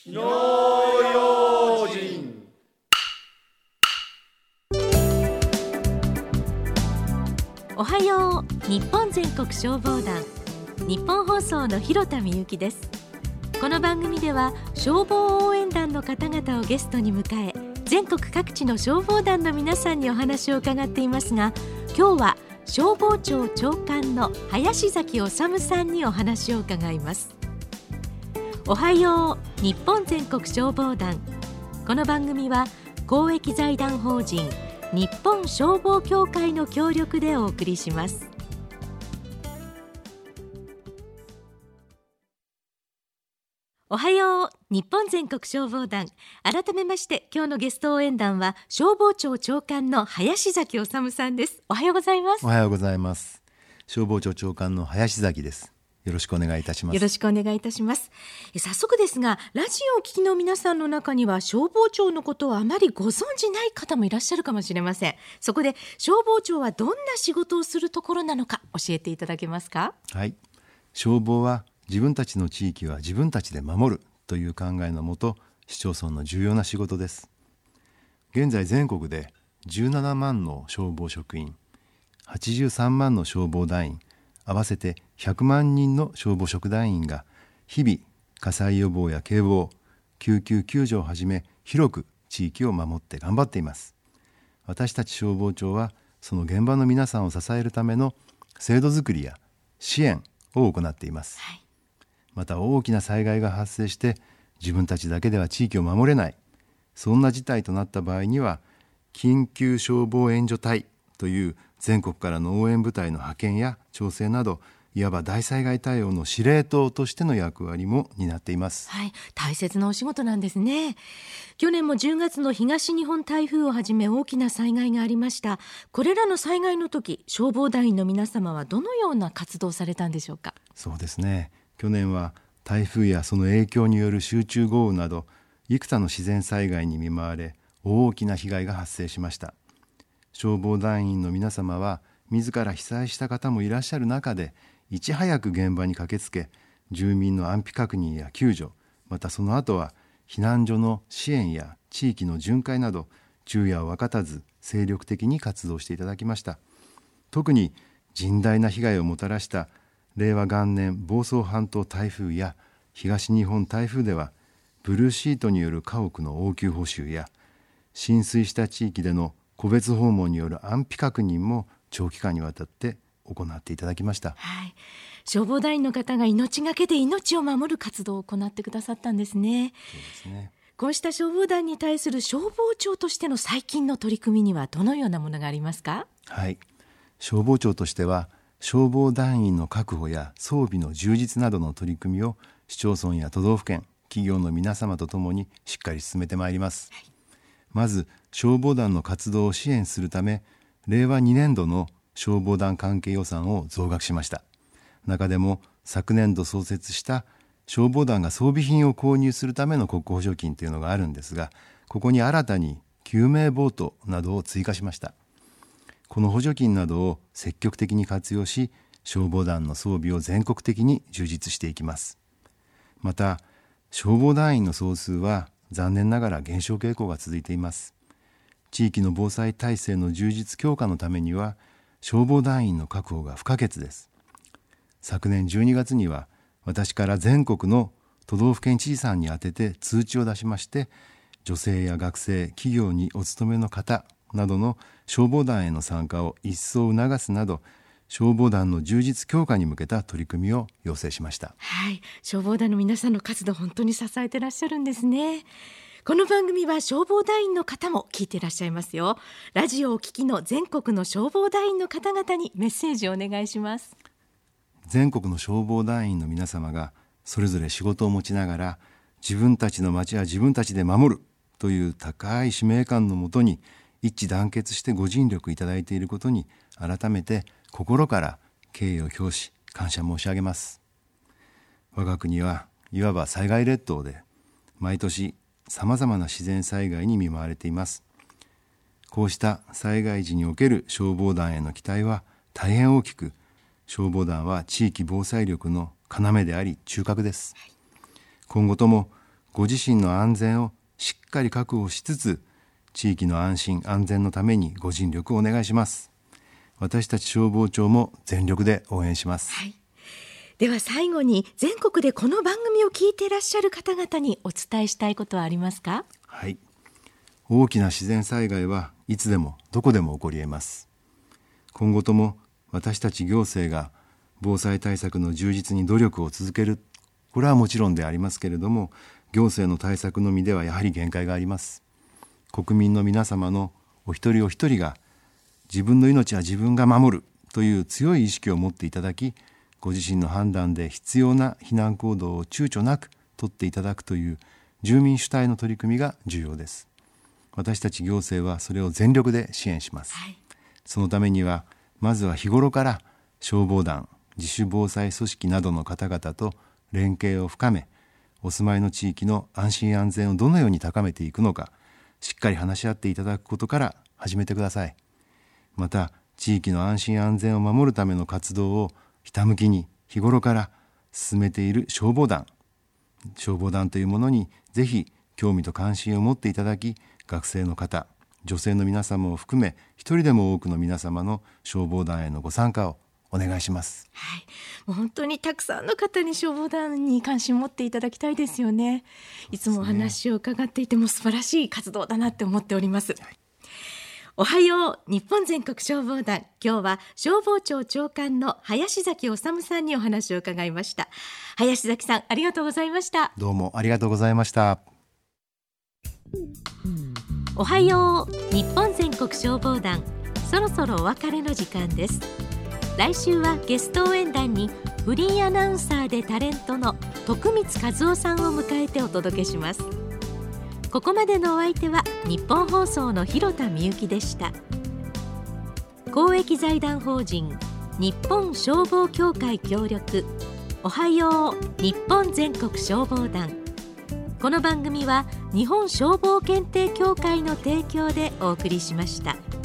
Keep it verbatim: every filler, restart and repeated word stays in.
火の用心。 おはよう。日本全国消防団、日本放送の広田美由です。この番組では消防応援団の方々をゲストに迎え、全国各地の消防団の皆さんにお話を伺っていますが、今日は消防庁長官の林崎治さんにお話を伺います。おはよう日本全国消防団。この番組は公益財団法人日本消防協会の協力でお送りします。おはよう日本全国消防団。改めまして今日のゲスト応援団は消防庁長官の林崎治さんです。おはようございます。 おはようございます。消防庁長官の林崎です。よろしくお願いいたします。 よろしくお願いいたします。え早速ですが、ラジオを聞きの皆さんの中には消防庁のことをあまりご存じない方もいらっしゃるかもしれません。そこで消防庁はどんな仕事をするところなのか教えていただけますか？ はい、消防は自分たちの地域は自分たちで守るという考えのもと、市町村の重要な仕事です。現在全国でじゅうななまんの消防職員、はちじゅうさんまんの消防団員、合わせてひゃくまんにんの消防職団員が日々火災予防や警防、救急救助をはじめ広く地域を守って頑張っています。私たち消防庁はその現場の皆さんを支えるための制度づくりや支援を行っています、はい、また大きな災害が発生して自分たちだけでは地域を守れない、そんな事態となった場合には緊急消防援助隊という全国からの応援部隊の派遣や調整など、いわば大災害対応の司令塔としての役割も担っています、 はい、大切なお仕事なんですね。去年もじゅうがつの東日本台風をはじめ大きな災害がありました。これらの災害の時、消防団員の皆様はどのような活動をされたんでしょうか？ そうですね、去年は台風やその影響による集中豪雨など幾多の自然災害に見舞われ、大きな被害が発生しました。消防団員の皆様は自ら被災した方もいらっしゃる中で、いち早く現場に駆けつけ、住民の安否確認や救助、またその後は避難所の支援や地域の巡回など、昼夜を分かたず精力的に活動していただきました。特に甚大な被害をもたらした令和元年房総半島台風や東日本台風では、ブルーシートによる家屋の応急補修や浸水した地域での個別訪問による安否確認も長期間にわたって行っていただきました、 はい、消防団員の方が命がけで命を守る活動を行ってくださったんですね。 そうですね。 こうした消防団に対する消防庁としての最近の取り組みにはどのようなものがありますか？ はい、消防庁としては消防団員の確保や装備の充実などの取り組みを市町村や都道府県、企業の皆様とともにしっかり進めてまいります、はい、まず消防団の活動を支援するため、れいわにねんどの消防団関係予算を増額しました。中でも昨年度創設した消防団が装備品を購入するための国庫補助金というのがあるんですが、ここに新たに救命ボートなどを追加しました。この補助金などを積極的に活用し、消防団の装備を全国的に充実していきます。また消防団員の総数は残念ながら減少傾向が続いています。地域の防災体制の充実強化のためには消防団員の確保が不可欠です。昨年じゅうにがつには私から全国の都道府県知事さんに宛てて通知を出しまして、女性や学生、企業にお勤めの方などの消防団への参加を一層促すなど、消防団の充実強化に向けた取り組みを要請しました。 はい、消防団の皆さんの活動、本当に支えてらっしゃるんですね。この番組は消防団員の方も聞いていらっしゃいますよ。ラジオを聞きの全国の消防団員の方々にメッセージをお願いします。 全国の消防団員の皆様がそれぞれ仕事を持ちながら、自分たちの町は自分たちで守るという高い使命感のもとに一致団結してご尽力いただいていることに、改めて心から敬意を表し感謝申し上げます。我が国はいわば災害列島で、毎年さまざまな自然災害に見舞われています。こうした災害時における消防団への期待は大変大きく、消防団は地域防災力の要であり中核です。今後ともご自身の安全をしっかり確保しつつ、地域の安心安全のためにご尽力をお願いします。私たち消防庁も全力で応援します。 はい、では最後に、全国でこの番組を聞いていらっしゃる方々にお伝えしたいことはありますか？ はい、大きな自然災害はいつでもどこでも起こり得ます。今後とも私たち行政が防災対策の充実に努力を続ける、これはもちろんでありますけれども、行政の対策のみではやはり限界があります。国民の皆様のお一人お一人が自分の命は自分が守るという強い意識を持っていただき、ご自身の判断で必要な避難行動を躊躇なく取っていただくという住民主体の取り組みが重要です。私たち行政はそれを全力で支援します。はい、そのためにはまずは日頃から消防団、自主防災組織などの方々と連携を深め、お住まいの地域の安心安全をどのように高めていくのか、しっかり話し合っていただくことから始めてください。また、地域の安心安全を守るための活動をひたむきに日頃から進めている消防団、消防団というものにぜひ興味と関心を持っていただき、学生の方、女性の皆様を含め一人でも多くの皆様の消防団へのご参加をお願いします。 はい、もう本当にたくさんの方に消防団に関心を持っていただきたいですよね。いつもお話を伺っていても素晴らしい活動だなって思っております。はい、おはよう日本全国消防団、今日は消防庁長官の林崎治さんにお話を伺いました。林崎さん、ありがとうございました。 どうもありがとうございました。 おはよう日本全国消防団、そろそろお別れの時間です。来週はゲスト応援団にフリーアナウンサーでタレントの徳光和夫さんを迎えてお届けします。ここまでのお相手は日本放送の広田みゆきでした。公益財団法人日本消防協会協力、おはよう日本全国消防団。この番組は日本消防検定協会の提供でお送りしました。